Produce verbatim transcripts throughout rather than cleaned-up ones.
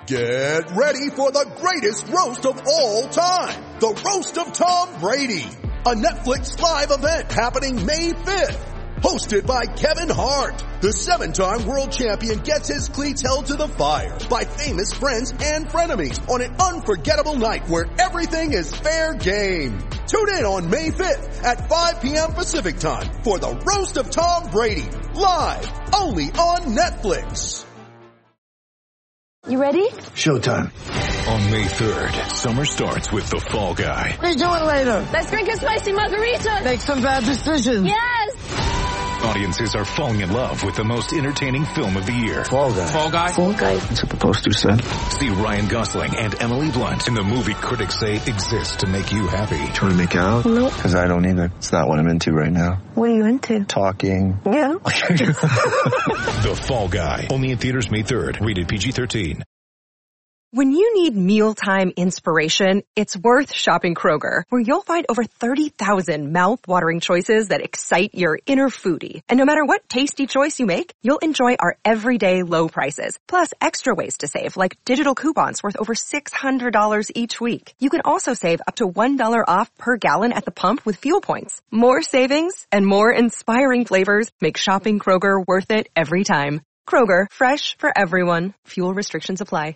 Get ready for the greatest roast of all time. The Roast of Tom Brady. A Netflix live event happening May fifth. Hosted by Kevin Hart. The seven-time world champion gets his cleats held to the fire by famous friends and frenemies on an unforgettable night where everything is fair game. Tune in on May fifth at five p.m. Pacific time for the Roast of Tom Brady. Live only on Netflix. You ready? Showtime. On May third, summer starts with The Fall Guy. What are you doing later? Let's drink a spicy margarita. Make some bad decisions. Yes. Audiences are falling in love with the most entertaining film of the year. Fall Guy. Fall Guy? Fall Guy. That's what the poster said. See Ryan Gosling and Emily Blunt in the movie critics say exists to make you happy. Trying to make it out? Nope. Because I don't either. It's not what I'm into right now. What are you into? Talking. Yeah. The Fall Guy. Only in theaters May third. Rated P G thirteen. When you need mealtime inspiration, it's worth shopping Kroger, where you'll find over thirty thousand mouth-watering choices that excite your inner foodie. And no matter what tasty choice you make, you'll enjoy our everyday low prices, plus extra ways to save, like digital coupons worth over six hundred dollars each week. You can also save up to one dollar off per gallon at the pump with fuel points. More savings and more inspiring flavors make shopping Kroger worth it every time. Kroger, fresh for everyone. Fuel restrictions apply.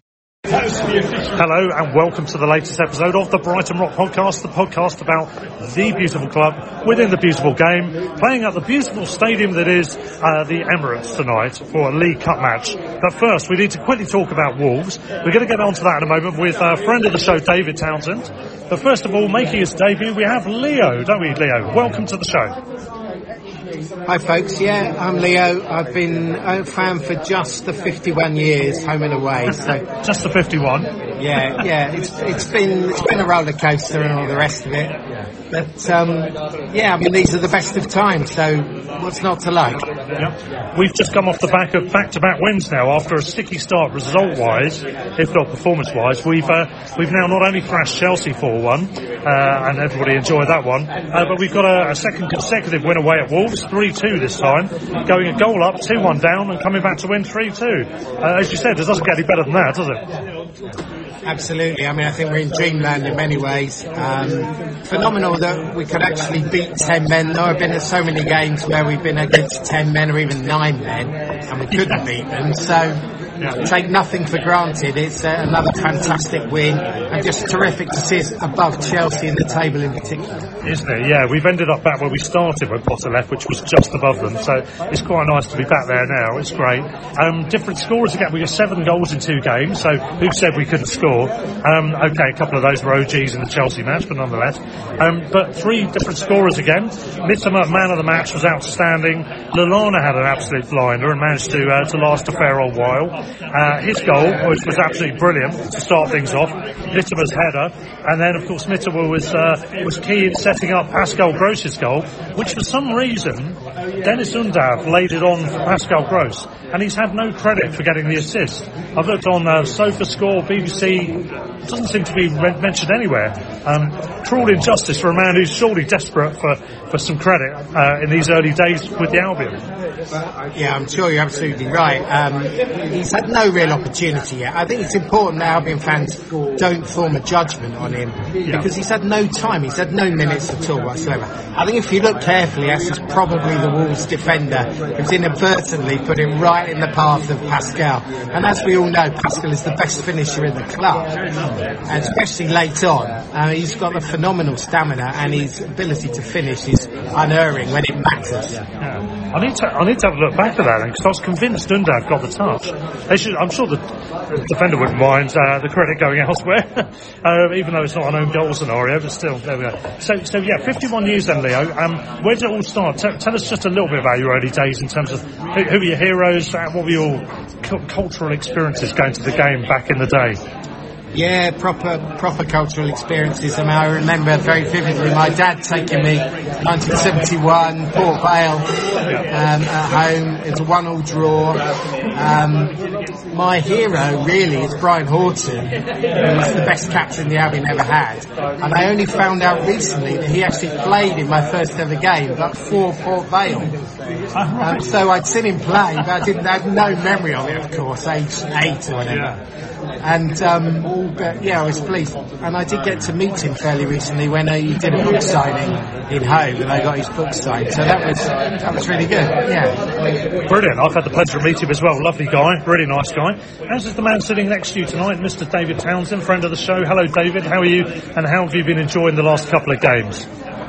Hello and welcome to the latest episode of the Brighton Rock Podcast, the podcast about the beautiful club within the beautiful game, playing at the beautiful stadium that is uh, the Emirates tonight for a League Cup match. But first, we need to quickly talk about Wolves. We're going to get on to that in a moment with a friend of the show, David Townsend. But first of all, making his debut, we have Leo, don't we, Leo? Welcome to the show. Hi folks, yeah, I'm Leo. I've been a fan for just the fifty-one years, home and away. So just the fifty-one. Yeah, yeah. It's it's been it's been a roller coaster and all the rest of it. But um, yeah, I mean these are the best of times. So what's not to like? Yep. We've just come off the back of back-to-back wins now after a sticky start result-wise, if not performance-wise. We've uh, we've now not only thrashed Chelsea four one, uh, and everybody enjoyed that one, uh, but we've got a, a second consecutive win away at Wolves, three two this time, going a goal up, two one down, and coming back to win three two. Uh, as you said, it doesn't get any better than that, does it? Absolutely. I mean, I think we're in dreamland in many ways. Um, phenomenal that we could actually beat ten men. There have been so many games where we've been against ten men or even nine men, and we couldn't beat them. So yeah. Take nothing for granted. It's uh, another fantastic win, and just terrific to see us above Chelsea in the table in particular. Isn't it? Yeah, we've ended up back where we started when Potter left, which was just above them. So it's quite nice to be back there now. It's great. Um, different scorers again. We got seven goals in two games. So who said we couldn't score? Um, okay, a couple of those were O Gs in the Chelsea match, but nonetheless. Um, but three different scorers again. Mitoma, man of the match, was outstanding. Lallana had an absolute blinder and managed to uh, to last a fair old while. Uh, his goal, which was absolutely brilliant to start things off. Mittoma's header, and then of course Mitoma was uh, was key in setting up Pascal Gross's goal, which for some reason Dennis Undav laid it on for Pascal Gross, and he's had no credit for getting the assist. I've looked on uh, SofaScore, B B C, doesn't seem to be re- mentioned anywhere. Um, cruel injustice for a man who's surely desperate for, for some credit uh, in these early days with the Albion. Yeah, I'm sure you're absolutely right. Um, he's had no real opportunity yet. I think it's important that Albion fans don't form a judgment on him, yeah. because he's had no time, he's had no minutes at all whatsoever. I think if you look carefully, that's just probably the Wolves defender who's inadvertently put him right in the path of Pascal. And as we all know, Pascal is the best finisher in the club, and especially late on. Uh, he's got a phenomenal stamina, and his ability to finish is unerring when it matters. Yeah. I need to I need to have a look back at that then, because I was convinced Dundav got the touch. They should, I'm sure the defender wouldn't mind uh, the credit going elsewhere, uh, even though it's not an own goal scenario, but still, there we go. So, so yeah, fifty-one years then, Leo. Um, where did it all start? T- tell us just a little bit about your early days in terms of who, who were your heroes, uh, what were your cu- cultural experiences going to the game back in the day? Yeah, proper proper cultural experiences. I mean, I remember very vividly my dad taking me nineteen seventy-one Port Vale um, at home. It's a one-all draw. Um, my hero really is Brian Horton, who's the best captain the Albion ever had. And I only found out recently that he actually played in my first ever game, but for Port Vale. Um, so I'd seen him play, but I didn't I had no memory of it, of course, age eight or whatever. And um, but yeah, I was pleased, and I did get to meet him fairly recently when uh, he did a book signing in Hove, and I got his book signed. So that was that was really good. Yeah, brilliant. I've had the pleasure of meeting him as well. Lovely guy, really nice guy. As is the man sitting next to you tonight, Mister David Townsend, friend of the show. Hello, David. How are you? And how have you been enjoying the last couple of games?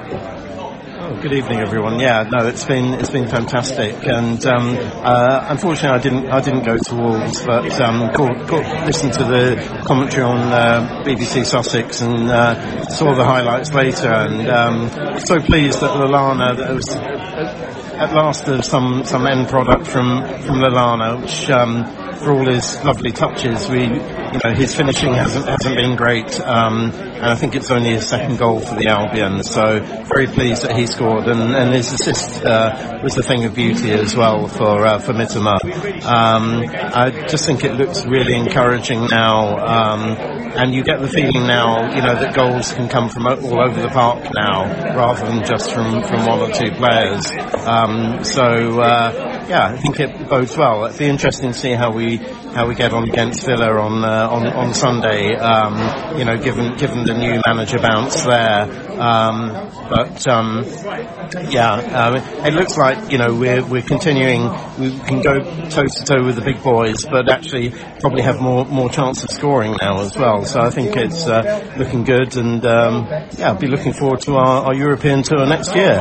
Good evening, everyone. Yeah, no, it's been it's been fantastic, and um, uh, unfortunately, I didn't I didn't go to Wolves, but um, caught, caught, listened to the commentary on uh, B B C Sussex and uh, saw the highlights later, and um, so pleased that Lallana, that was at last there's some some end product from from Lallana, which. Um, For all his lovely touches, we, you know, his finishing hasn't hasn't been great, um, and I think it's only his second goal for the Albion. So very pleased that he scored, and, and his assist uh, was the thing of beauty as well for uh, for Mitoma. Um, I just think it looks really encouraging now, um, and you get the feeling now, you know, that goals can come from all over the park now, rather than just from from one or two players. Um, so. Uh, Yeah, I think it bodes well. It'd be interesting to see how we how we get on against Villa on uh, on on Sunday. Um, you know, given given the new manager bounce there. Um, but um, yeah, um, it looks like you know we're we're continuing. We can go toe to toe with the big boys, but actually probably have more more chance of scoring now as well. So I think it's uh, looking good, and um, yeah, I'll be looking forward to our, our European tour next year.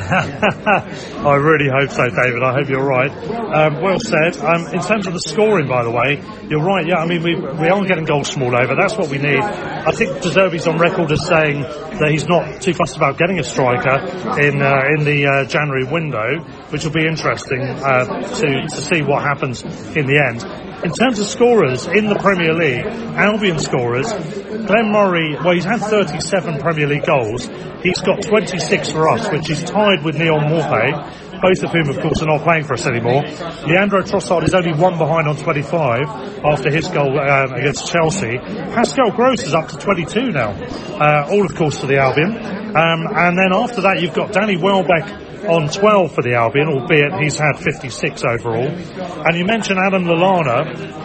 I really hope so, David. I hope you're right. Um, well said. Um, in terms of the scoring, by the way, you're right. Yeah, I mean, we we aren't getting goals from all over. That's what we need. I think De Zerbi's on record as saying that he's not too fussed about getting a striker in uh, in the uh, January window, which will be interesting uh, to to see what happens in the end. In terms of scorers in the Premier League, Albion scorers, Glenn Murray, well, he's had thirty-seven Premier League goals. He's got twenty-six for us, which is tied with Neon Maupay, both of whom, of course, are not playing for us anymore. Leandro Trossard is only one behind on twenty-five after his goal um, against Chelsea. Pascal Gross is up to twenty-two now, uh, all, of course, for the Albion. Um, and then after that, you've got Danny Welbeck on twelve for the Albion, albeit he's had fifty-six overall. And you mentioned Adam Lallana.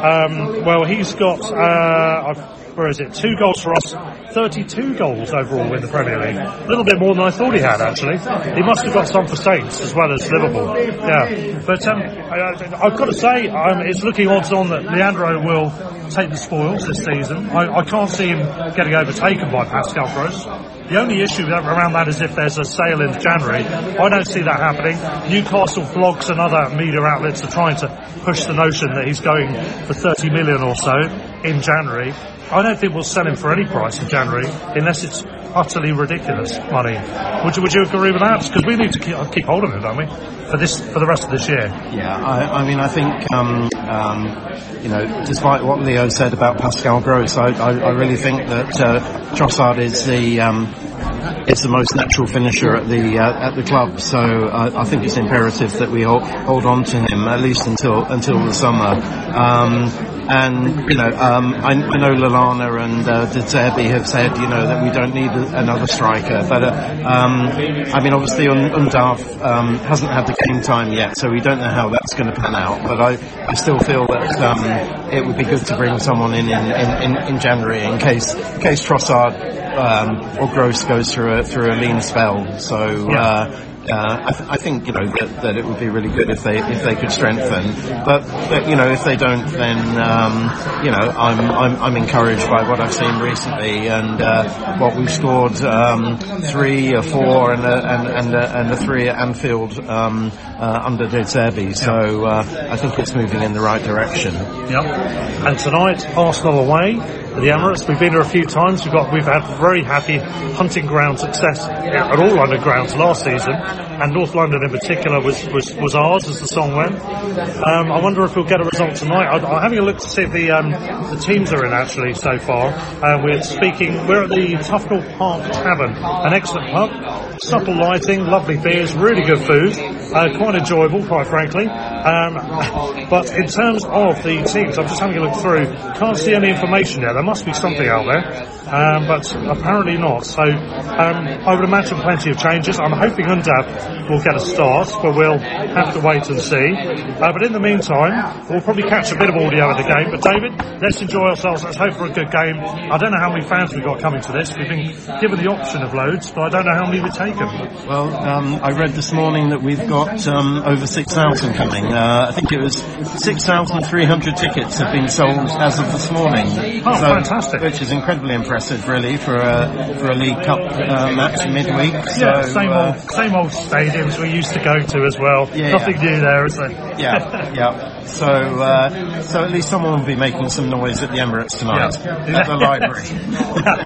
Um, well, he's got, uh, where is it, two goals for us, thirty-two goals overall in the Premier League. A little bit more than I thought he had, actually. He must have got some for Saints as well as Liverpool. Yeah. But um, I, I've got to say, um, it's looking odds on that Leandro will take the spoils this season. I, I can't see him getting overtaken by Pascal Gross. The only issue around that is if there's a sale in January. I don't see that happening. Newcastle blogs and other media outlets are trying to push the notion that he's going for thirty million or so in January. I don't think we'll sell him for any price in January unless it's utterly ridiculous money. Would you, would you agree with that? Because we need to keep, keep hold of him, don't we? For this, for the rest of this year. Yeah, I, I mean, I think, um, um, you know, despite what Leo said about Pascal Gross, I, I, I really think that uh, Trossard is the um, is the most natural finisher at the uh, at the club. So uh, I think it's imperative that we hold, hold on to him at least until until the summer. Um, And, you know, um, I, I know Lallana and uh, De Zerbi have said, you know, that we don't need a, another striker. But, uh, um, I mean, obviously, Undav um, hasn't had the game time yet, so we don't know how that's going to pan out. But I, I still feel that um, it would be good to bring someone in in, in, in January in case in case Trossard um, or Gross goes through a through a lean spell. So. Uh, Uh, I, th- I think you know that, that it would be really good if they if they could strengthen, but, but you know if they don't, then um, you know I'm I'm I'm encouraged by what I've seen recently and uh, what we've scored um, three or four and a, and and a, and a three at Anfield um, uh, under De Zerbi. So uh, I think it's moving in the right direction. Yep. And tonight, Arsenal away at the Emirates. We've been there a few times. We've got we've had very happy hunting ground success at all London grounds last season, and North London in particular was was, was ours, as the song went. Um, I wonder if we'll get a result tonight. I, I'm having a look to see if the um, the teams are in actually so far. Uh, we're speaking. We're at the Tufnell Park Tavern, an excellent pub, supple lighting, lovely beers, really good food, uh, quite enjoyable, quite frankly. Um, but in terms of the teams, I'm just having a look through. Can't see any information there. There must be something out there, um, but apparently not. So um, I would imagine plenty of changes. I'm hoping Undab will get a start, but we'll have to wait and see. Uh, but in the meantime, we'll probably catch a bit of audio of the game. But David, let's enjoy ourselves. Let's hope for a good game. I don't know how many fans we've got coming to this. We've been given the option of loads, but I don't know how many we've taken. Well, um, I read this morning that we've got um, over six thousand coming. Uh, I think it was six thousand three hundred tickets have been sold as of this morning. Oh, so, fantastic. Which is incredibly impressive, really, for a, for a League Cup uh, match midweek. Yeah, so, same, uh, old, same old stadiums we used to go to as well. Yeah, Nothing yeah. new there, is there? Yeah, yeah. So, uh, so at least someone will be making some noise at the Emirates tonight, Yeah. at the library.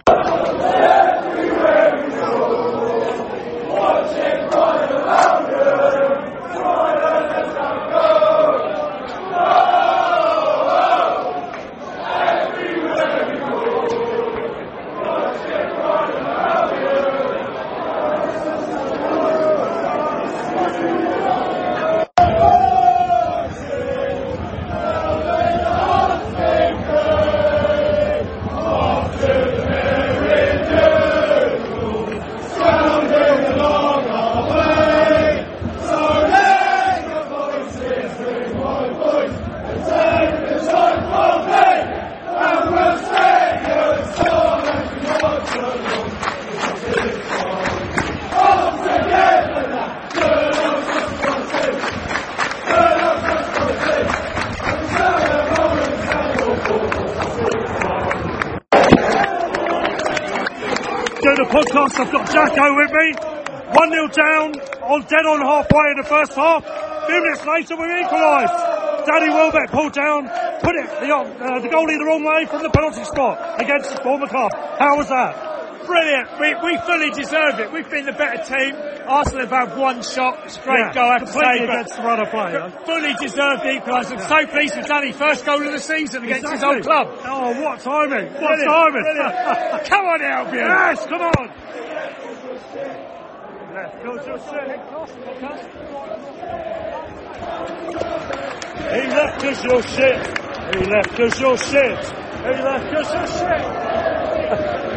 Podcast. I've got Jacko with me. one nil down, on dead on halfway in the first half. A few minutes later, we've equalised. Danny Welbeck pulled down, put it the, uh, the goalie the wrong way from the penalty spot against the former club. How was that? Brilliant. We, we fully deserved it. We've been the better team. Arsenal have had one shot. It's a great yeah, goal, I have to say. Against the run of play. Huh? Fully deserved the equaliser. I'm so pleased with Danny. First goal of the season against exactly. his old club. Oh, what timing. What Brilliant. timing. Brilliant. Come on, Albion. Yes, come on. Left goes your shit. He left us your shit. He left us your shit. He left us your shit.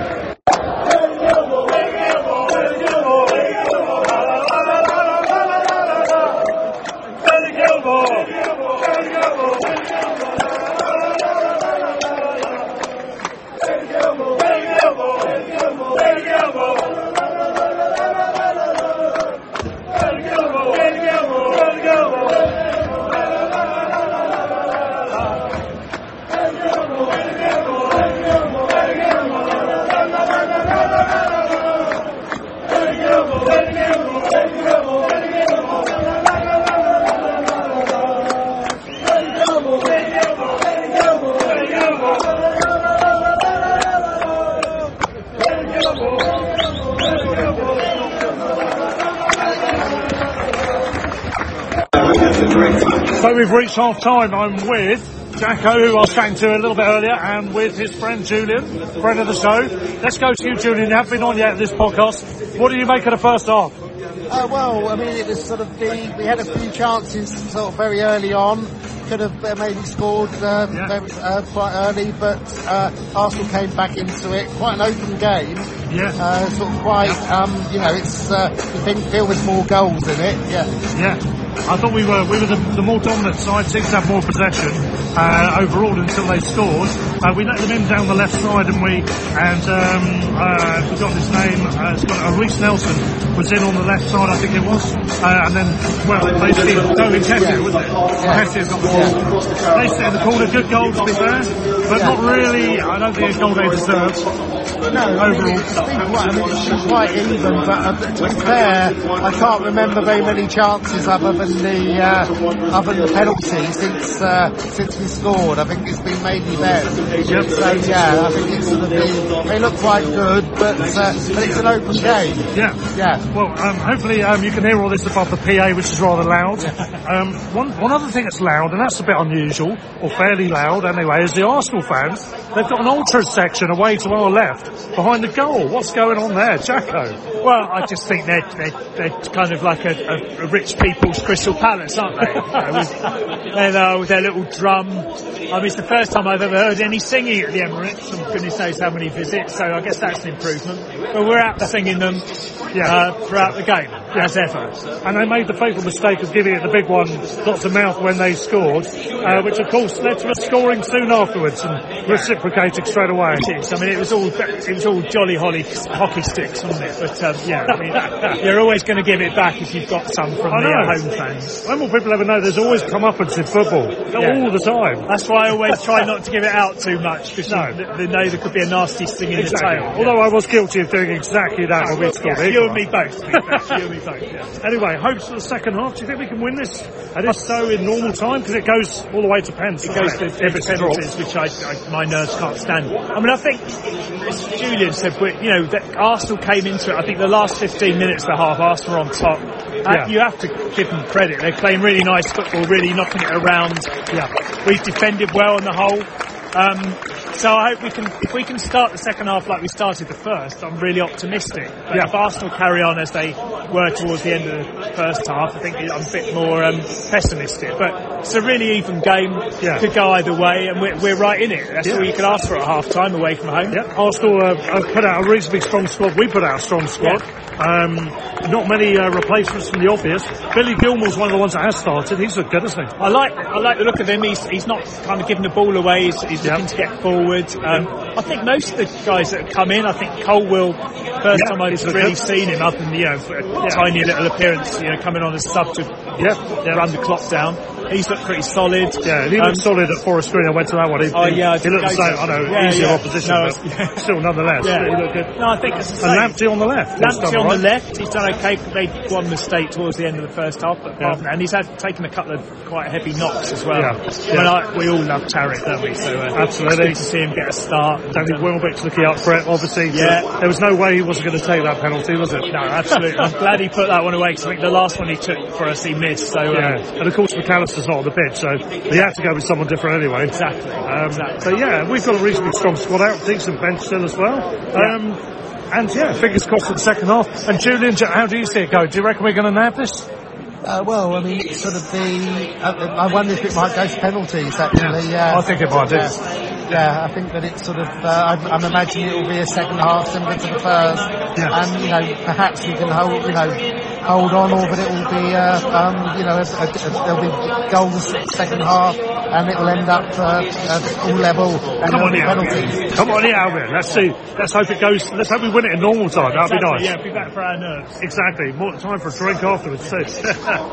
So we've reached half time. I'm with Jacko, who I was chatting to a little bit earlier, and with his friend Julian, friend of the show. Let's go to you, Julian. You haven't been on yet at this podcast. What do you make of the first half? Uh, well, I mean, it was sort of the, we had a few chances sort of very early on. Could have uh, maybe scored um, Yeah. very, uh, quite early, but uh, Arsenal came back into it. Quite an open game. Yeah. Uh, sort of quite, um, you know, it's uh, you think feel with more goals in it. Yeah. Yeah. I thought we were we were the, the more dominant side, seemed to have more possession uh, overall until they scored. Uh, we let them in down the left side, and we and um, uh, I've forgotten his name. Uh, it's got, uh, Reece Nelson was in on the left side, I think it was, uh, and then well basically no Nketiah, wasn't it? Nketiah's got the ball. They set in the corner, good goal to be fair, but not really. I don't think a goal they deserve. No, I mean, it's been quite, I mean, it's been quite even, but uh, to be fair, I can't remember very many chances other than the uh, other than the penalty since uh, since we scored. I think it's been mainly them. Yep. So yeah, I think it's sort of been, they look quite good, but uh, but it's an open game. Yeah. Yeah. Well, um, hopefully um, you can hear all this above the P A, which is rather loud. Um, one one other thing that's loud, and that's a bit unusual, or fairly loud anyway, is the Arsenal fans. They've got an ultras section away to our left. behind the goal. What's going on there, Jacko? Well, I just think they're, they're, they're kind of like a, a, a rich people's Crystal Palace, aren't they? You know, with, and, uh, with their little drum. I mean, it's the first time I've ever heard any singing at the Emirates, and goodness knows how many visits, so I guess that's an improvement. But we're out singing them yeah. uh, throughout the game, yeah. as ever. And they made the fatal mistake of giving it the big one, lots of mouth when they scored, uh, which of course led to us scoring soon afterwards and reciprocating straight away. It is. I mean, it was all it was all jolly holly hockey sticks, wasn't it? But um, yeah, I mean, you're always going to give it back if you've got some from the home fans. When will people ever know there's always comeuppance in football yeah. all the time? That's why I always try not to give it out too much because no. they know there could be a nasty sting in exactly. the tail. Although I was guilty of doing exactly that when we scored. Yeah, you and me both. You and me both. Yeah. Anyway, hopes for the second half. Do you think we can win this? And if so, in normal time, because it goes all the way to pens. It goes to penalties, which I, I, my nerves can't stand. I mean, I think, as Julian said, we, you know, that Arsenal came into it. I think the last fifteen minutes of the half, Arsenal were on top. Yeah. You have to give them credit. They're playing really nice football, really knocking it around. Yeah, we've defended well on the whole. Um, so I hope we can, if we can start the second half like we started the first, I'm really optimistic. But yeah. if Arsenal carry on as they were towards the end of the first half, I think I'm a bit more um, pessimistic. But it's a really even game. Yeah. Could go either way, and we're, we're right in it. That's yeah. all you can ask for at half time away from home. Yeah. Arsenal uh, have put out a reasonably strong squad. We put out a strong squad. Yeah. Um, not many uh, replacements from the obvious. Billy Gilmore's one of the ones that has started. He's looked good, hasn't he? I like I like the look of him. He's he's not kind of giving the ball away. He's, he's yep. looking to get forward. Um, yep. I think most of the guys that have come in, I think Colwill, first yep. time I've really good. seen him, other than, you know, a yeah. tiny little appearance, you know, coming on as sub to yep. Yep. run the clock down. He's looked pretty solid. Yeah, he looked um, solid at Forest Green. I went to that one. He, oh, yeah. He, he looked the same. I know, yeah, easier yeah. opposition, no, but yeah. still nonetheless. Yeah. He looked good. No, I think it's the same. And Lamptey on the left. Lamptey on right. the left. He's done okay. They one mistake towards the end of the first half, but yeah. and he's had taken a couple of quite heavy knocks as well. Yeah. I mean, I, we all love Tarek, don't we? So uh, absolutely. It's good to see him get a start. Danny Welbeck's looking up for it, obviously. Yeah. There was no way he wasn't going to take that penalty, was it? No, absolutely. I'm glad he put that one away because I think the last one he took for us he missed. So yeah. Um, and of course McAllister's not on the pitch, so he had to go with someone different anyway. Exactly. Um, exactly. So yeah, we've got a reasonably strong squad out. Decent bench still as well. Um, yeah. And yeah, fingers crossed for the second half. And Julian, how do you see it go? Do you reckon we're going to nab this? Uh, well, I mean, sort of the. Uh, I wonder if it might go to penalties. Actually, yeah. I think it might do. Yeah, yeah, I think that it's sort of. Uh, I'm, I'm imagining it will be a second half similar to the first, yeah. and you know, perhaps we can hold, you know, hold on, or but it will be, uh, um, you know, a, a, a, there'll be goals second half, and it will end up uh, at all level and Come on, the penalties. Come on, Albion. Let's see. Let's hope it goes. Let's hope we win it in normal time. That'd exactly, be nice. Yeah, be back for our nerves. Exactly. More time for a drink afterwards too.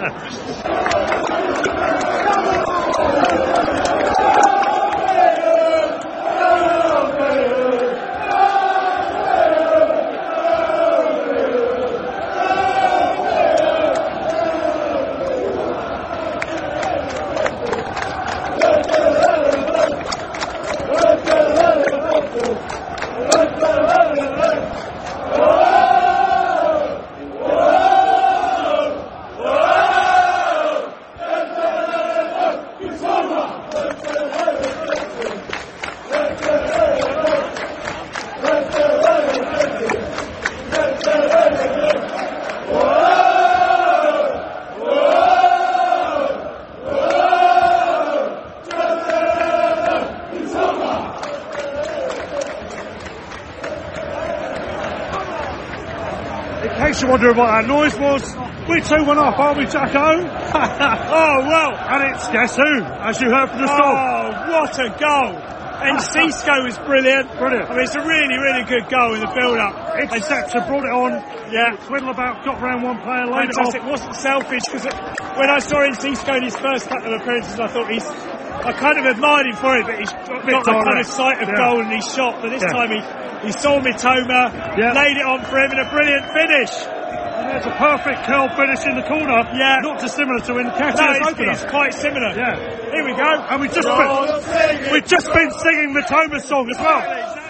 Wondering what that noise was. We're two one up, aren't we, Jacko? Oh, well. And it's guess who, as you heard from the start. Oh, what a goal. And Cisco was brilliant. Brilliant. I mean, it's a really, really good goal in the build-up. Interceptor, brought it on. Yeah. Twiddle about, got round one player, laid Fantastic. it off. It wasn't selfish, because when I saw Cisco in his first couple of appearances, I thought he's... I kind of admired him for it, but he's got the kind of sight of yeah. goal and he's shot. But this yeah. time he, he saw Mitoma, yeah. laid it on for him, and a brilliant finish. And there's a perfect curl finish in the corner. Yeah. Not dissimilar to when Nketiah's no, opener. It's quite similar. Yeah. Here we go. And we've just, been, we've just been singing Mitoma's song as well.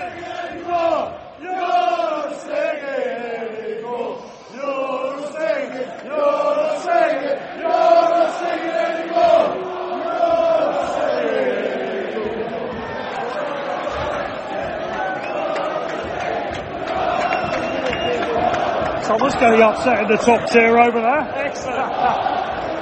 You're singing, you're singing, you're singing, you're singing anymore. Thomas getting upset in the top tier over there. Excellent.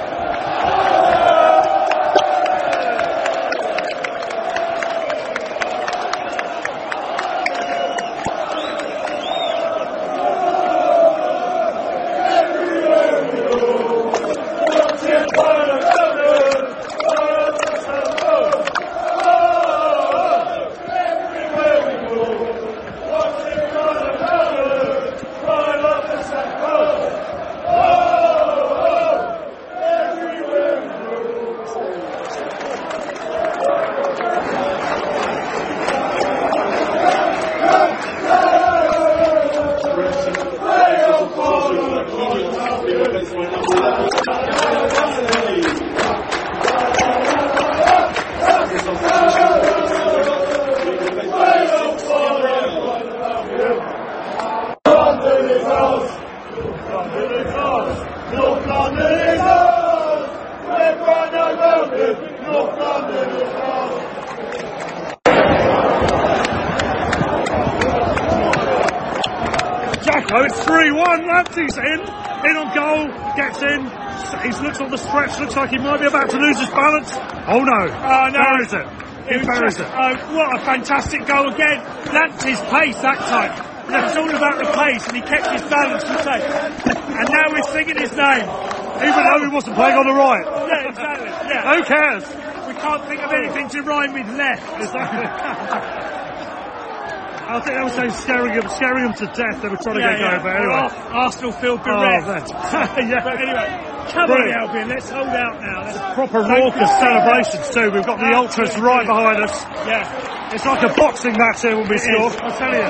It's three one, Lamptey's in, in on goal, gets in, he looks on the stretch, looks like he might be about to lose his balance. Oh no, oh no, buries it, he buries it. Uh, what a fantastic goal again, Lamptey's pace that time, it's all about the pace and he kept his balance and safe. And now we're singing his name. Even though he wasn't playing on the right. Yeah, exactly, yeah. Who cares? We can't think of anything to rhyme with left. Exactly. I think they were saying scaring him, scaring him to death. They were trying yeah, to get yeah. going, but anyway. Oh, Arsenal feel bereft. Oh, yeah. But anyway, come Brilliant. on, Albion, let's hold out now. Let's proper raucous celebrations too. We've got the ultras right behind us. Yeah. It's like a boxing match here when we it score. Is. I'll tell you.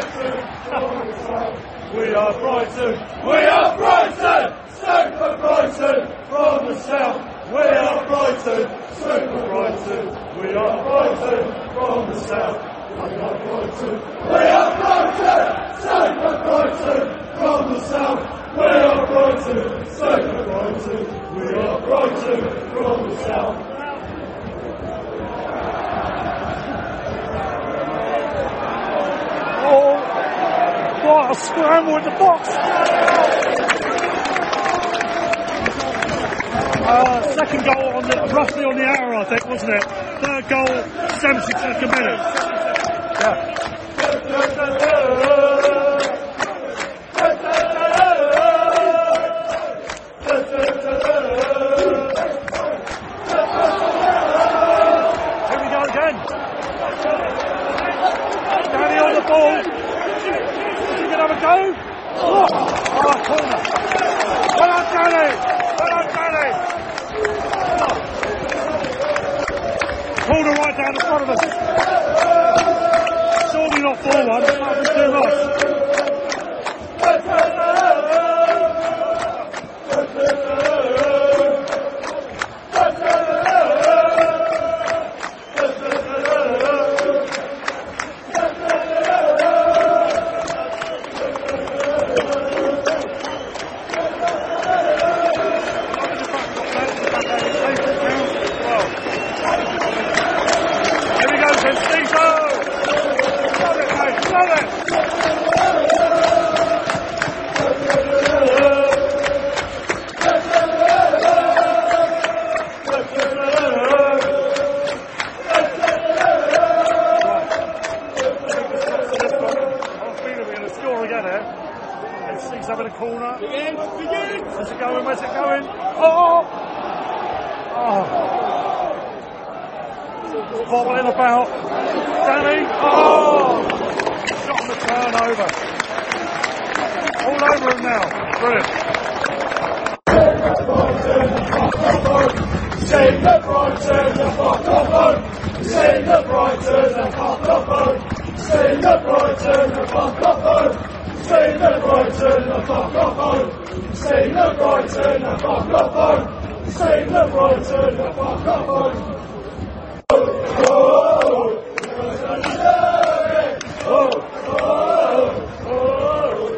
We are Brighton. We are Brighton. Super Brighton from the south. We are Brighton. Super Brighton. We are Brighton from the south. We are Brighton. We are Brighton. Super Brighton from the south. We are Brighton. Super Brighton. We are Brighton from the south. Oh, what a scramble in the box! Uh, second goal on the, roughly on the hour, I think, wasn't it? Third goal, seventy-second minute. Yeah. Here we go again. Danny on the ball. Is he going to have a go? Oh, oh corner. Well on, Danny. Well on, Danny. Corner right down the front of us. Surely not four one. That might be too much. Having a corner. Begin, begin. Where's it going? Where's it going? Oh! Oh! Bobbling about. Danny. Oh! Shot on the turnover. All over him now. Brilliant. Save the Brighton, the fuck of home. Save the Brighton, the fuck of home. Save the Brighton, the fuck of home. Save the Brighton, the fuck of home. Save the Brighton, the fuck of home. Save the Brighton, the fuck of home. Oh, oh, oh, oh, oh.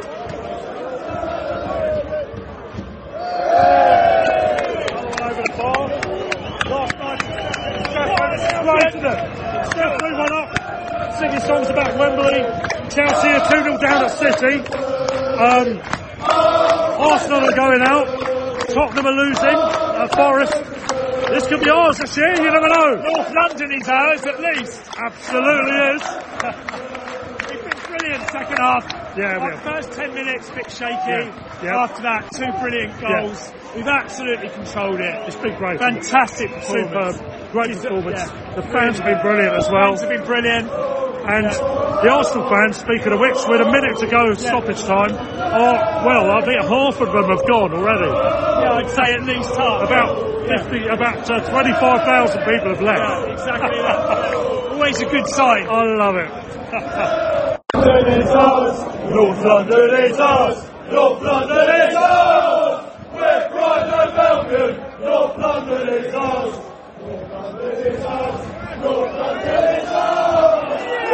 All over the ball. Last night, Jeff had a straight to them. Steph threw one up, singing songs about Wembley. Chelsea are two nil down at City. Um, Arsenal are going out. Tottenham are losing. Uh, Forest. This could be ours this year, you never know. North London is ours, at least. Absolutely is. We've been brilliant second half. Yeah, we Our first ten minutes, a bit shaky. Yeah. Yeah. After that, two brilliant goals. Yeah. We've absolutely controlled it. It's been great. Fantastic performance. Superb. Great performance. Yeah. The fans have been brilliant as well. The fans have been brilliant. And yeah. the Arsenal fans, speaking of which, with a minute to go yeah. stoppage time, are, well, I think half of them have gone already. Yeah, I'd say at least half. About fifty, yeah. about uh, twenty-five thousand people have left. Yeah, exactly. Always a good sign. I love it. London is ours. North London is ours. North London is ours. We're Pride and Falcon. North London is ours. North London is ours. North London is ours.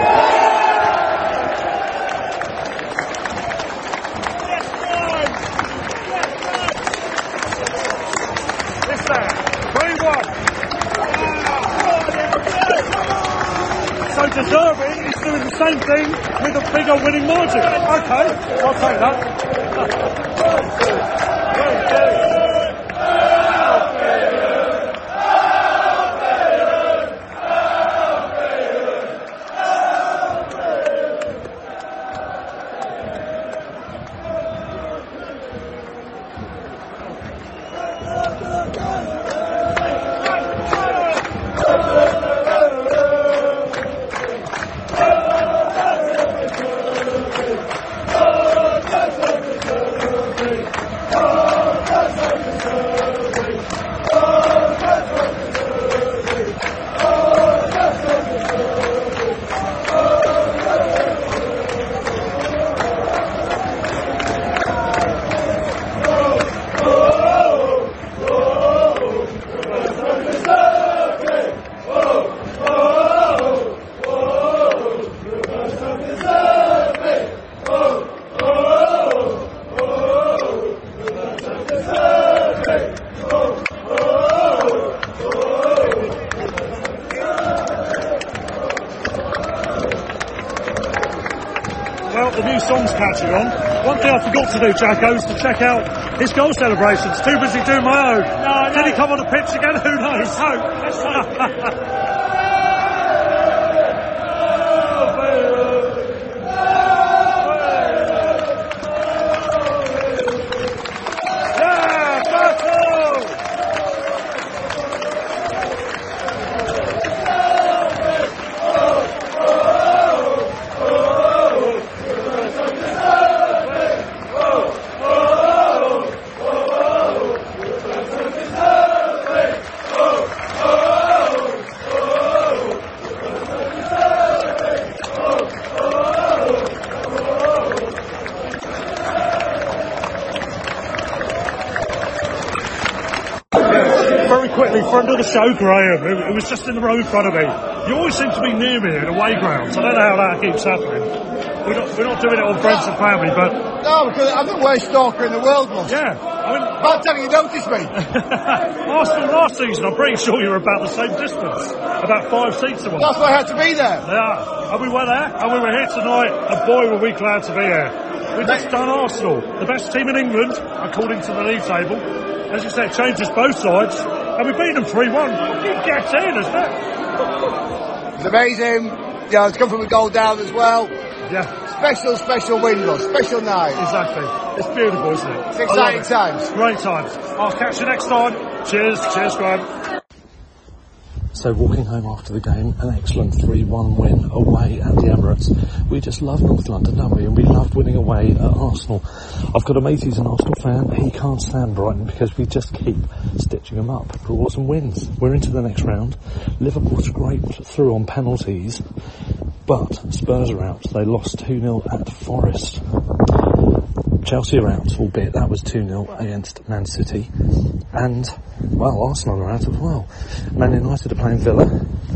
It's there. three one. So deserving is doing the same thing with a bigger winning margin. Okay, I'll take that. Catching on. One thing I forgot to do, Jacko, is to check out his goal celebrations. Too busy doing my own. No, Did no. he come on the pitch again? Who knows? Let's hope. Let's hope. Friend of the show, Graham, who, who was just in the row in front of me. You always seem to be near me in away grounds. I don't know how that keeps happening. We're not, we're not doing it on friends and family, but... No, because I'm the worst stalker in the world, Mus. Yeah. I mean... About time you noticed me. Arsenal last season, I'm pretty sure you were about the same distance. About five seats away. That's why I had to be there. Yeah. And we were there, and we were here tonight, and boy were we glad to be here. We've just done Arsenal, the best team in England, according to the league table. As you said, changes both sides. And we beat them three one. It gets in, isn't it? It's amazing. Yeah, it's come from a goal down as well. Yeah. Special, special win, Mus. Special night. Exactly. It's beautiful, isn't it? It's exciting it. times. Great times. I'll catch you next time. Cheers. Cheers, Graham. So walking home after the game, an excellent three one win away at the Emirates. We just love North London, don't we? And we loved winning away at Arsenal. I've got a mate who's an Arsenal fan. He can't stand Brighton because we just keep stitching them up. Draws and wins. We're into the next round. Liverpool scraped through on penalties, but Spurs are out. They lost two nil at Forest. Chelsea are out, albeit that was two nil against Man City. And, well, Arsenal are out as well. Man United are playing Villa.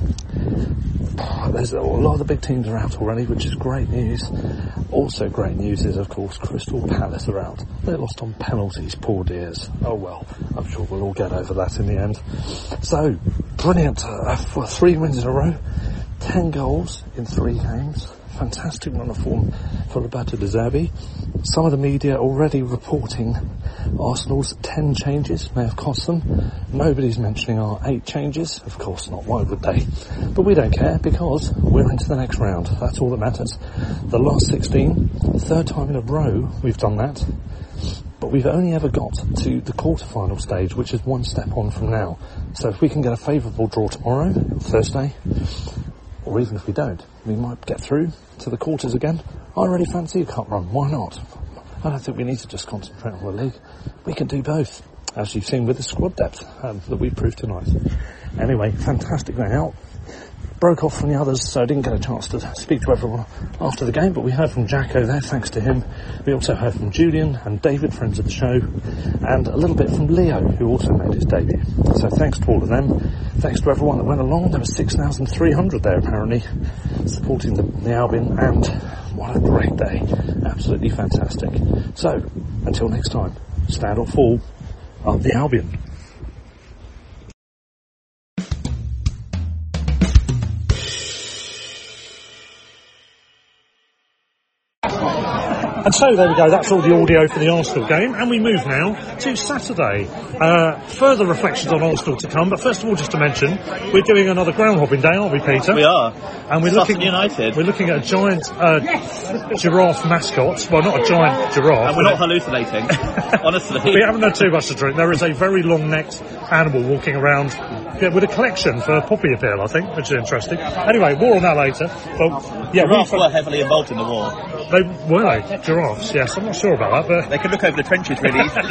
There's a lot of the big teams are out already, which is great news. Also great news is, of course, Crystal Palace are out. They lost on penalties, poor dears. Oh well, I'm sure we'll all get over that in the end. So, brilliant. Uh, for three wins in a row. ten goals in three games. Fantastic run of form for Roberto De Zerbi. Some of the media already reporting Arsenal's ten changes may have cost them. Nobody's mentioning our eight changes. Of course not, why would they? But we don't care because we're into the next round. That's all that matters. The last sixteen, third time in a row we've done that. But we've only ever got to the quarter-final stage, which is one step on from now. So if we can get a favourable draw tomorrow, Thursday, or even if we don't, we might get through to the quarters again. I really fancy a cup run. Why not? I don't think we need to just concentrate on the league. We can do both, as you've seen with the squad depth um, that we proved tonight. Anyway, fantastic night out. Broke off from the others, so I didn't get a chance to speak to everyone after the game, but we heard from Jacko there, thanks to him. We also heard from Julian and David, friends of the show, and a little bit from Leo, who also made his debut. So thanks to all of them. Thanks to everyone that went along. There were six thousand three hundred there, apparently, supporting the, the Albion, and what a great day. Absolutely fantastic. So, until next time, stand or fall, up the Albion. And so there we go, that's all the audio for the Arsenal game, and we move now to Saturday. Uh, further reflections on Arsenal to come, but first of all, just to mention, we're doing another ground hopping day, aren't we, Peter? We are. And we're Sutton looking United. We're looking at a giant uh, giraffe mascot. Well, not a giant giraffe. And we're not hallucinating, honestly. We haven't had too much to drink. There is a very long-necked animal walking around yeah, with a collection for poppy appeal, I think, which is interesting. Anyway, more on that later. But, yeah, Giraffes were heavily involved in the war. They were they? Giraffes, yes. I'm not sure about that, but they could look over the trenches really easily.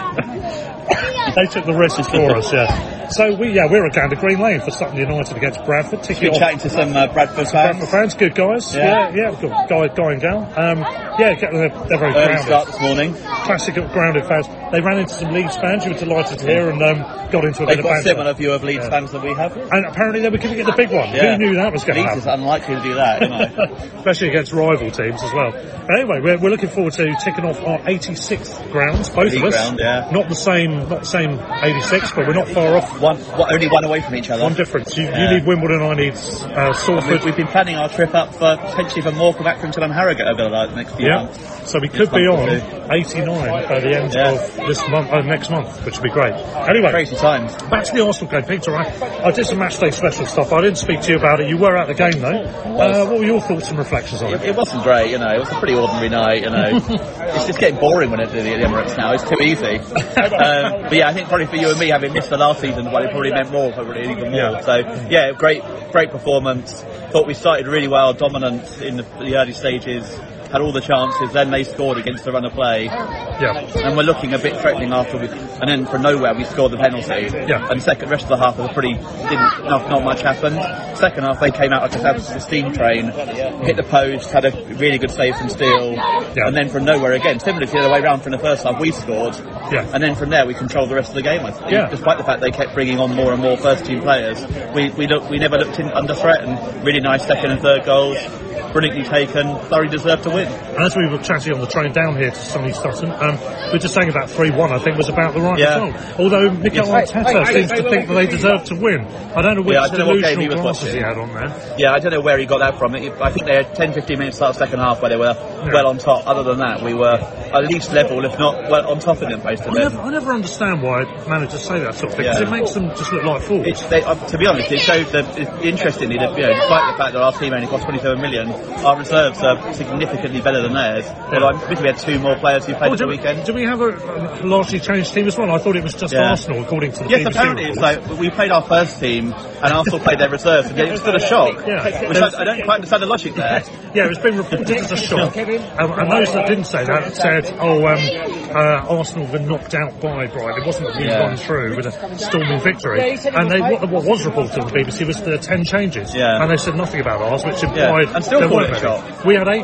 They took the risks for us, yeah. So we, yeah, we're at Gander Green Lane for Sutton United against Bradford. Been off. Chatting to some uh, Bradford fans. Bradford fans, good guys. Yeah, yeah, yeah good guy, guy and gal. Um, yeah, they're, they're very Early grounded. Start this morning. Classic grounded fans. They ran into some Leeds fans. You were delighted to hear, and um, got into a They've bit of got banter. a similar view of Leeds yeah. fans than we have. And apparently they were going to get the big one. Yeah. Who knew that was going to happen? Leeds is unlikely to do that, you know. Especially against rival teams as well. Anyway, we're, we're looking forward to ticking off our eighty-sixth grounds, both League of us. Ground, yeah. Not the same, not the same eighty-six, but we're not far off. One, what, only one away from each other. One difference. You, yeah. you need Wimbledon, I need uh, Salford. We've, we've been planning our trip up for potentially for Morecambe, Accrington and Harrogate over the next few yeah. months. So we could be on eighty-nine by the end yeah. of this month, uh, next month, which would be great. Anyway, crazy times. Back to the Arsenal game, Peter. I, I did some matchday special stuff. I didn't speak to you about it. You were at the game though. Uh, what were your thoughts and reflections on it? It, it wasn't great, you know. It was a pretty ordinary night, you know. It's just getting boring when it's at the Emirates now. It's too easy. um, but yeah, I think probably for you and me, having missed the last season, well, it probably meant more, probably even more. Yeah. So yeah, great, great performance. Thought we started really well, dominant in the, the early stages. Had all the chances, then they scored against the run of play. Yeah. And we're looking a bit threatening after we, and then from nowhere we scored the penalty. Yeah. And second, rest of the half was pretty, didn't, not, not much happened. Second half they came out like a steam train, hit the post, had a really good save from Steele, yeah. and then from nowhere again, similar to the other way around from the first half, we scored. Yeah. And then from there we controlled the rest of the game. Yeah. Despite the fact they kept bringing on more and more first team players, we we look, we never looked in, under threat, and really nice second and third goals. Brilliantly taken, thoroughly deserved to win. And as we were chatting on the train down here to sunny Sutton, um, we were just saying about three one, I think, was about the right yeah. result. Although Mikel Arteta seems to think that they deserve to win. I don't know which yeah, don't delusional know glasses he had on there. Yeah, I don't know where he got that from. I think they had ten to fifteen minutes start second half where they were yeah. well on top. Other than that, we were at least level, if not well on top of them, most of I them. never, I never understand why managers say that sort of thing, because yeah. it makes them just look like fools. It's, they, uh, to be honest, it showed that, interestingly, that, you know, despite the fact that our team only cost twenty-seven million, our reserves are significantly better than theirs. Yeah. Well, I think we had two more players who played oh, at the weekend. Do we have a, a largely changed team as well? I thought it was just yeah. Arsenal, according to the Yes, B B C apparently it's like we played our first team and Arsenal played their reserves, and it was still a shock. Yeah. Which I, I don't quite understand the logic there. Yeah, it's been reported as a shock. Um, and those that didn't say that said, oh, um, uh, Arsenal were knocked out by Brighton. It wasn't that we yeah. won through with a storming victory. And they, what, what was reported on the B B C was the ten changes. Yeah. And they said nothing about ours, which implied yeah. and still there called weren't it a shock. We had eight changes.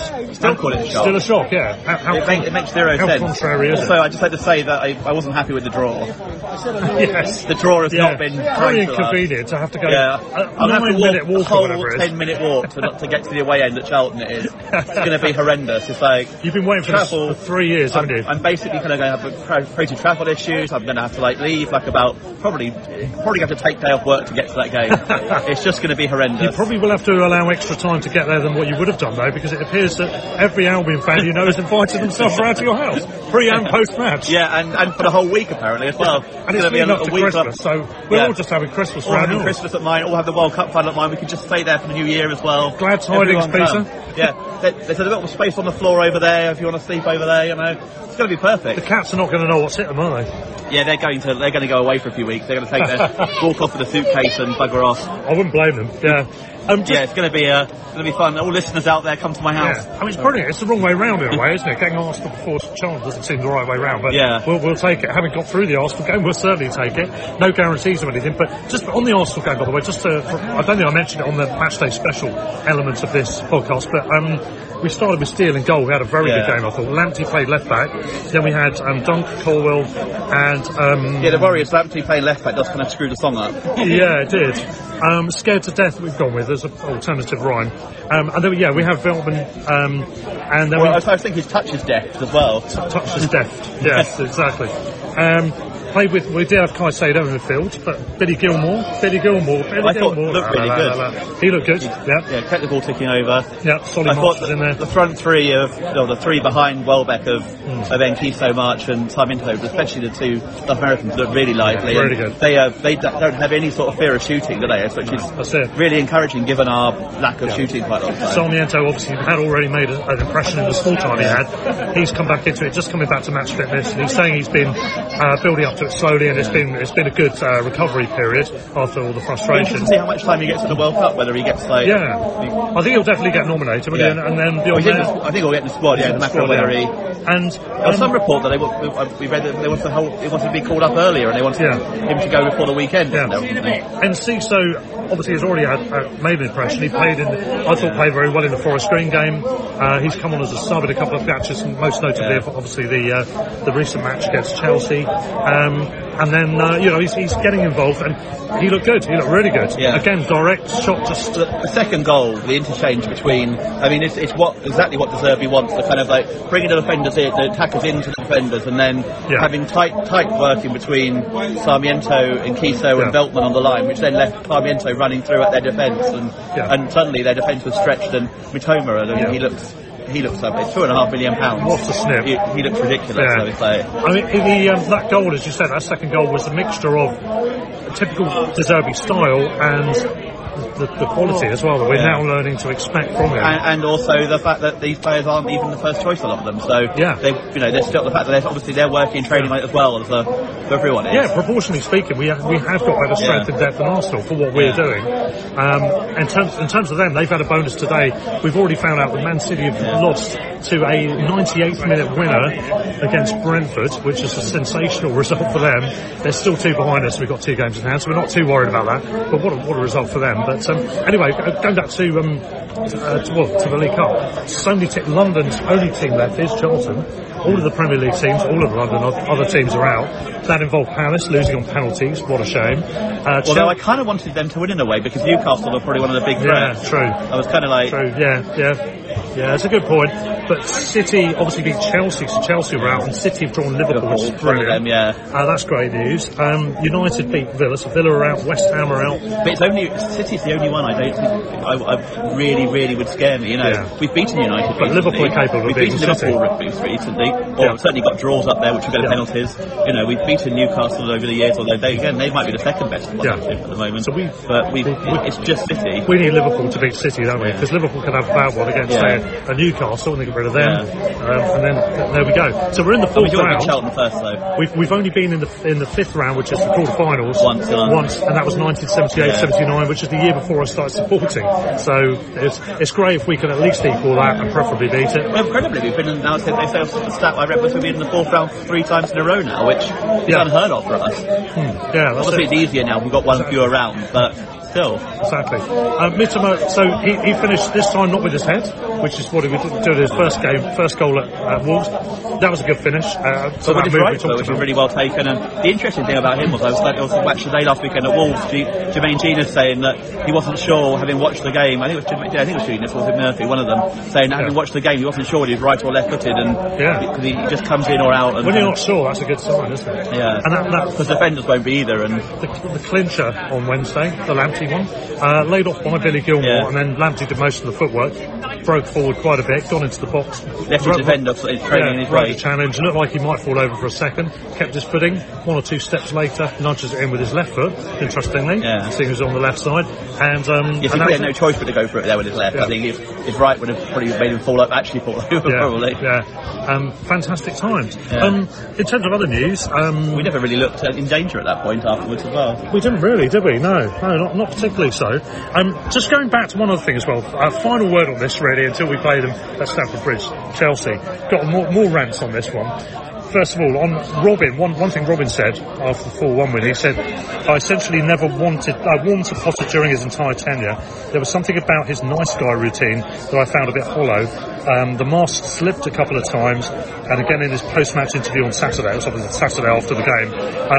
Still call it a shock. Still a shock, yeah. How, how it, make, it makes zero how sense. Contrary is also, it? I just had to say that I, I wasn't happy with the draw. Yes. The draw has yeah. not been very great inconvenient to have to go yeah. a I'll have to walk nine-minute walk a whole or whatever it is. ten-minute walk to, to get to the away end at Charlton. It is. It's going to be horrendous. It's like you've been waiting for travel, this for three years, haven't you? I'm, I'm basically kind of going to have crazy travel issues. I'm going to have to like leave like about probably probably have to take day off work to get to that game. It's just going to be horrendous. You probably will have to allow extra time to get there than what you would have done though, because it appears that every Albion fan you know has invited themselves around to your house, pre and post match. Yeah, and, and for the whole week apparently as well. And it's, it's going to be a, a week Christmas, up. So we're yeah. all just having Christmas all around having Christmas at mine, all have the World Cup final at mine. We can just stay there for the New Year as well. Glad tidings, Peter. Yeah, there, there's a little space on the floor over there if you want to sleep over there. You know, it's going to be perfect. The cats are not going to know what's hit them, are they? Yeah, they're going to they're going to go away for a few weeks. They're going to take their walk off with a suitcase and bugger off. I wouldn't blame them. Yeah. Um, yeah, it's going to be uh, going to be fun. All listeners out there, come to my house. Yeah. I mean, it's brilliant. It's the wrong way round in a way, isn't it? Getting Arsenal before Charlton doesn't seem the right way round, but yeah. we'll, we'll take it. Having got through the Arsenal game, we'll certainly take it. No guarantees or anything, but just on the Arsenal game, by the way, just to, for, I don't think I mentioned it on the matchday special elements of this podcast, but um, we started with Steele in goal. We had a very yeah. good game, I thought. Lamptey played left back. Then we had um, Dunk, Colwell, and um, yeah, the worry is Lamptey playing left back does kind of screw the song up. Yeah, it did. Um, Scared to Death we've gone with as an alternative rhyme. Um, and then, yeah, we have Veltman, um, and then well, we... I think his touch is deft as well. Touch is deft, yes, exactly. Um, played with, we did have Caicedo in midfield, but Billy Gilmore, Billy Gilmore, Billy I Gilmore. thought he looked really la, good. La, la, la. He looked good, yeah. Yeah, kept the ball ticking over. Yeah, Solly I March thought was in there. The front three of, no, the three behind Welbeck of, mm. of Enkiso, March and Sarmiento, especially the two South Americans, look really lively. Yeah, really good. They, uh, they don't have any sort of fear of shooting, do they? Which no, is really encouraging given our lack of yeah. shooting quite a lot of time. Sarmiento obviously had already made a, an impression in the small time he had. He's come back into it, just coming back to match fitness, and he's saying he's been uh, building up to it slowly, and yeah. it's been it's been a good uh, recovery period after all the frustration. To see how much time he gets in the World Cup, whether he gets like yeah, he, I think he'll definitely get nominated, yeah. and, and then beyond well, there, I think he'll get in the squad. Yeah, no matter whether he. And there was um, some report that they we read that they wanted to hold, they wanted to be called up earlier, and they wanted yeah. him to go before the weekend. Yeah. And Ciso obviously has already had, uh, made an impression. He played in, I thought, played very well in the Forest Green game. Uh, he's come on as a sub in a couple of matches, most notably, yeah. obviously the uh, the recent match against Chelsea. Um, and then uh, you know he's, he's getting involved, and he looked good. He looked really good. Yeah. Again, direct shot. Just the, the second goal, the interchange between. I mean, it's, it's what exactly what De Zerbi wants. The kind of like bringing the defenders in, the attackers into the defenders, and then yeah. having tight tight working between Sarmiento and Kiso yeah. and Veltman on the line, which then left Sarmiento running through at their defence, and yeah. and suddenly their defence was stretched, and Mitoma, and yeah. he looks. He looks up. It's two and a half million pounds. What a snip! He, he looks ridiculous. Yeah. I would say. I mean, the, um, that goal, as you said, that second goal was a mixture of a typical De Zerbi style and the, the quality as well that we're yeah. now learning to expect from him. And, and also the fact that these players aren't even the first choice, a lot of them. So yeah, they, you know, there's still the fact that they're obviously they're working training as well as uh, everyone is. Yeah, proportionally speaking, we have, we have got better strength yeah. and depth than Arsenal for what we're yeah. doing. Um, in terms in terms of them, they've had a bonus today. We've already found out that Man City have yeah. lost to a ninety-eighth minute winner against Brentford, which is a sensational result for them. They're still two behind us. We've got two games in hand, so we're not too worried about that. But what a, what a result for them. But um, anyway, going back to um, uh, to, well, to the League Cup, so only t- London's only team left is Charlton. All of the Premier League teams, all of the London other teams are out. That involved Palace losing on penalties. What a shame. Uh, Although Chel- I kind of wanted them to win in a way because Newcastle were probably one of the big threats. Yeah, true. I was kind of like... True, yeah, yeah. Yeah, that's a good point. But City obviously beat Chelsea, so Chelsea were out, and City have drawn Liverpool, which is brilliant. Them, yeah. Uh, that's great news. Um, United beat Villa, so Villa are out, West Ham are out. But it's only City's the only one I don't think I, I really, really would scare me. You know, yeah. we've beaten United, but recently. Liverpool are capable we've of beating Liverpool City. recently, or yeah. certainly got draws up there, which will go to yeah. penalties. You know, we've beaten Newcastle over the years, although they again they might be the second best one yeah. at the moment. So we, but we, it's just City. We need Liverpool to beat City, don't we? Because yeah. Liverpool can have a bad one against yeah. a, a Newcastle, and they get rid of them, yeah. um, and then there we go. So we're in the fourth oh, round. Charlton first, though. We've we've only been in the in the fifth round, which is the quarterfinals once, uh, once, and that was nineteen seventy-eight seventy-nine, yeah. which is the year before I started supporting. So it's it's great if we can at least equal that and preferably beat it. Well, incredibly, we've been in, now. They say the stat I read was we've been in the fourth round three times in a row now, which is yeah. unheard of for us. Hmm. Yeah, that's obviously it. It's easier now. We've got one fewer round, but still. Exactly. Uh, Mitoma, so he, he finished this time not with his head. which is what he would do in his first game, first goal at, at Wolves. That was a good finish. Uh, so but that which move right, we talked which was about. really well taken. And the interesting thing about him was I was like, I was watching the day last weekend at Wolves. G- Jermaine Genius saying that he wasn't sure, having watched the game. I think it was Jermaine, I think it was Genius or was it Murphy, one of them, saying that having Yeah. watched the game, he wasn't sure whether he was right or left-footed, and Yeah. because he just comes in or out. And, When you're not sure, that's a good sign, isn't it? Yeah, and that, that because defenders won't be either. And the, the clincher on Wednesday, the Lamptey one, uh, laid off by Billy Gilmore, Yeah. and then Lamptey did most of the footwork, broke forward quite a bit, got into the box, left his defender so he's training yeah, his right way. the challenge, looked like he might fall over for a second, kept his footing, one or two steps later, nudges it in with his left foot, interestingly, Yeah. seeing he's on the left side, and um, Yes, and he that's had no choice but to go for it there with his left. Yeah. I think his, his right would have probably made him fall up, actually fall over, yeah, probably. yeah. Um, fantastic times. Yeah. Um, in terms of other news, um, We never really looked uh, in danger at that point afterwards as well. we didn't really, did we? No, no, not, not particularly so. Um, just going back to one other thing as well, uh, final word on this really until we play them at Stamford Bridge, Chelsea. Got more, more rants on this one. First of all, on Robin, one, one thing Robin said after the four one win, he said, I essentially never wanted, I warmed to Potter during his entire tenure. There was something about his nice guy routine that I found a bit hollow. Um, the mask slipped a couple of times, and again in his post-match interview on Saturday, it was obviously Saturday after the game,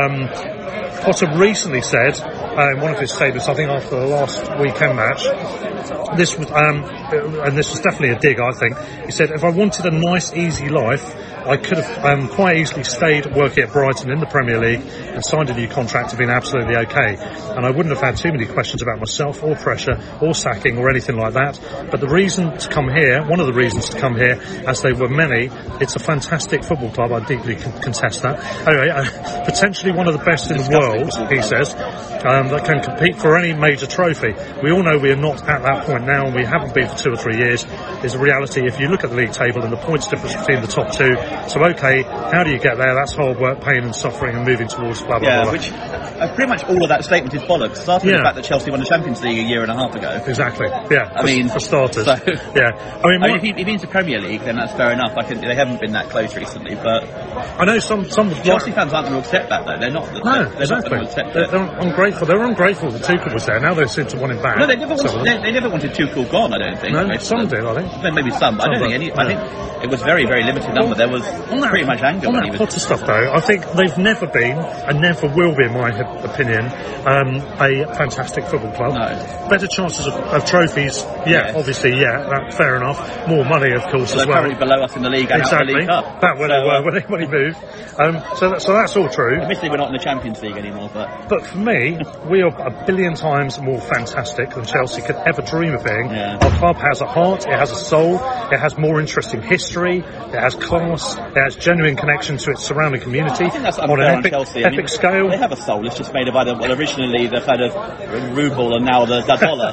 um, Potter recently said, uh, in one of his statements, I think after the last weekend match, this was, um, and this was definitely a dig, I think, he said, if I wanted a nice, easy life, I could have um, quite easily stayed working at Brighton in the Premier League and signed a new contract and been absolutely okay. And I wouldn't have had too many questions about myself or pressure or sacking or anything like that. But the reason to come here, one of the reasons to come here, as they were many, it's a fantastic football club. I deeply con- contest that. Anyway, uh, potentially one of the best in the world, he says, um, that can compete for any major trophy. We all know we are not at that point now, and we haven't been for two or three years. There's a reality if you look at the league table and the points difference between the top two. So, okay, how do you get there? That's hard work, pain and suffering and moving towards blah, blah, Yeah, blah. which uh, pretty much all of that statement is bollocks. Starting with Yeah. the fact that Chelsea won the Champions League a year and a half ago. Exactly, yeah. I for, mean, for starters. So, yeah. I mean, I mean what- if, he, if he means the Premier League, then that's fair enough. I can, they haven't been that close recently, but I know some some Chelsea fans aren't going to accept that, though. They're not. No, they're, they're exactly. not going to accept They're, it. they're ungrateful. They were ungrateful that Tuchel was there. Now they seem to want him back. No, they never Some wanted. of They, them. they never wanted Tuchel gone. I don't think. No, Most some of them. did, I think. Then maybe some. I Some don't think did, any. I yeah. think it was very, very limited number. There was pretty much anger On when that he was. Potter stuff, though, I think they've never been, and never will be, in my he- opinion, um, a fantastic football club. No. Better chances of, of trophies, yeah, Yes. obviously, yeah, that, fair enough. More money, of course, They're as well. currently below us in the league and out of Exactly. the League Cup. That when So, they were uh, when they, when he moved. Um, so, that, so that's all true. Admittedly, we're not in the Champions League anymore, but But for me, we are a billion times more fantastic than Chelsea could ever dream of being. Yeah. Our club has a heart, it has a soul, it has more interesting history, it has class, it has genuine connection to its surrounding community I think that's on unfair an on epic, Chelsea. I epic mean, scale. They have a soul. It's just made of either, well, originally the kind of ruble and now the, the dollar.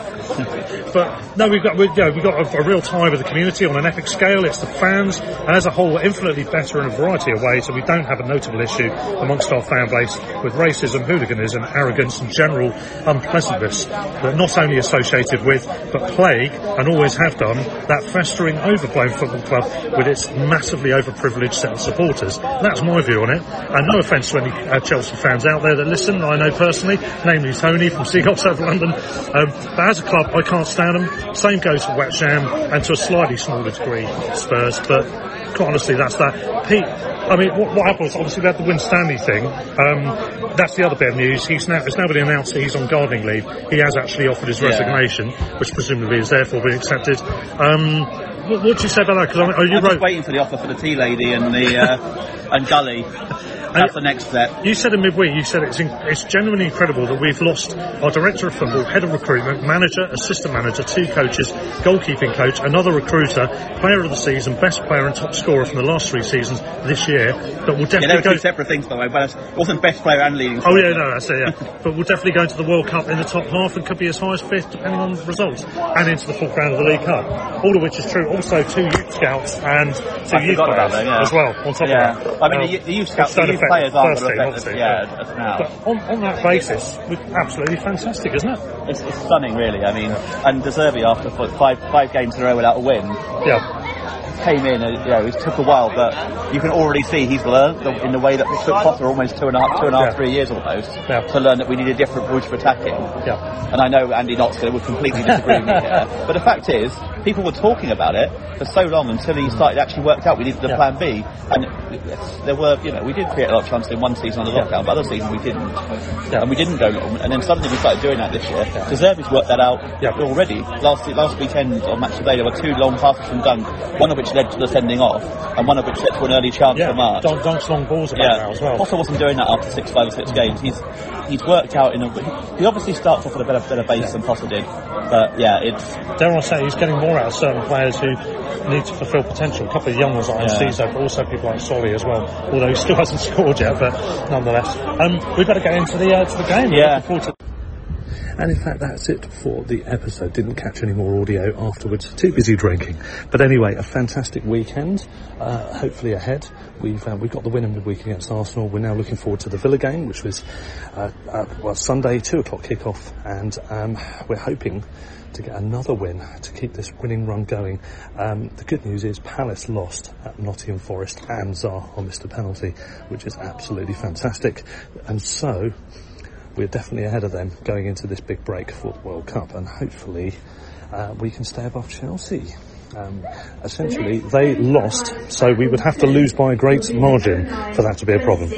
But no, we've got we've, yeah, we've got a, a real tie with the community on an epic scale. It's the fans, and as a whole, we're infinitely better in a variety of ways. So we don't have a notable issue amongst our fan base with racism, hooliganism, arrogance, and general unpleasantness that not only associated with, but plague, and always have done, that festering, overblown football club with its massively overprivileged set of supporters. That's my view on it. And no offence to any uh, Chelsea fans out there that listen, I know personally, namely Tony from Seagulls Over London. Um, but as a club, I can't stand them. Same goes for West Ham, and to a slightly smaller degree, Spurs. But quite honestly, that's that. Pete, I mean, what, what happened was obviously we had the Win Stanley thing. Um, that's the other bit of news. He's now, it's now been announced that he's on gardening leave. He has actually offered his Yeah. resignation, which presumably is therefore being accepted. Um, what, what do you say about that? Because I mean, oh, you I'm wrote. just waiting for the offer for the tea lady and the uh, and Gully. That's the next step. You said in midweek, you said it's in, it's genuinely incredible that we've lost our director of football, head of recruitment, manager, assistant manager, two coaches, goalkeeping coach, another recruiter, player of the season, best player and top scorer from the last three seasons this year. But we'll Yeah, definitely they were go. two separate things, by the way. But it wasn't best player and leading. Oh yeah, no, that's it. Yeah, but we'll definitely go into the World Cup in the top half and could be as high as fifth, depending on results, and into the fourth round of the League Cup. All of which is true. Also, two youth scouts and two I youth forgot about players that, yeah. as well. On top Yeah. of that, I mean, Um, the, the youth scouts, the don't youth affect players aren't first going to team, affect us. obviously, Yeah, as now. But on, on that basis, we're absolutely fantastic, isn't it? It's, it's stunning, really. I mean, and De Zerbi, after five five games in a row without a win, Yeah. came in. And, you know, it took a while, but you can already see he's learned the, in the way that it took Potter almost two and a half, two and a half, Yeah. three years almost Yeah. to learn that we need a different approach for attacking. Yeah. And I know Andy Knoxville would completely disagree with me here, but the fact is, people were talking about it for so long until he started actually worked out we needed the yeah. plan B. And there were, you know, we did create a lot of chances in one season on the lockdown, but other season we didn't. Yeah. And we didn't go long. And then suddenly we started doing that this year. Yeah. De Zerbi's worked that out yeah. already. Last last weekend on Match of the Day, there were two long passes from Dunk, one of which led to the sending off, and one of which led to an early chance yeah. for March. Dunk, Dunk's long balls about yeah. now as well. Potter wasn't doing that after six, five or six games. He's he's worked out in a. He obviously starts off with a better better base yeah. than Potter did, but yeah, it's. Dare I say, he's getting more out of certain players who need to fulfil potential. A couple of young ones like yeah. Enciso, but also people like Solly as well. Although he still hasn't scored yet, but nonetheless, um, we better get into the uh, to the game. Yeah. And in fact, that's it for the episode. Didn't catch any more audio afterwards. Too busy drinking. But anyway, a fantastic weekend. Uh, hopefully ahead. We've uh, we got the win in midweek against Arsenal. We're now looking forward to the Villa game, which was uh, uh, well Sunday, two o'clock kickoff, and um, we're hoping to get another win to keep this winning run going. Um, the good news is Palace lost at Nottingham Forest and Zaha missed a penalty, which is absolutely fantastic. And so we're definitely ahead of them going into this big break for the World Cup, and hopefully uh, we can stay above Chelsea. Um, essentially, they lost, so we would have to lose by a great margin for that to be a problem.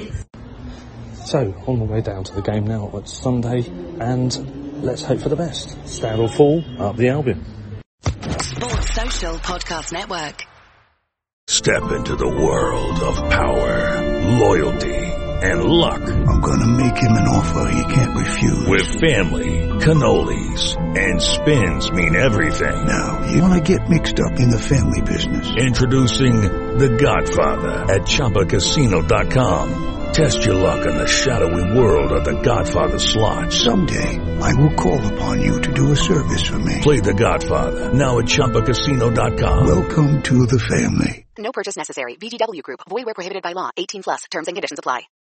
So, on the way down to the game now, it's Sunday, and let's hope for the best. Stand or fall, up the Albion. Sports Social Podcast Network. Step into the world of power, loyalty, and luck. I'm gonna make him an offer he can't refuse. With family, cannolis, and spins mean everything. Now, you wanna get mixed up in the family business. Introducing The Godfather at Chumba Casino dot com. Test your luck in the shadowy world of The Godfather slot. Someday, I will call upon you to do a service for me. Play The Godfather, now at Chumba Casino dot com. Welcome to the family. No purchase necessary. V G W Group. Void where prohibited by law. eighteen plus. Terms and conditions apply.